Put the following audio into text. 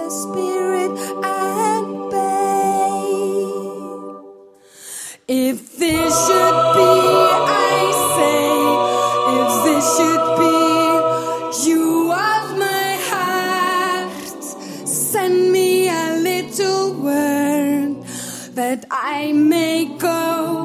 spirit at bay. If this should be, I say, if this should be you of my heart, send me a little word that I may go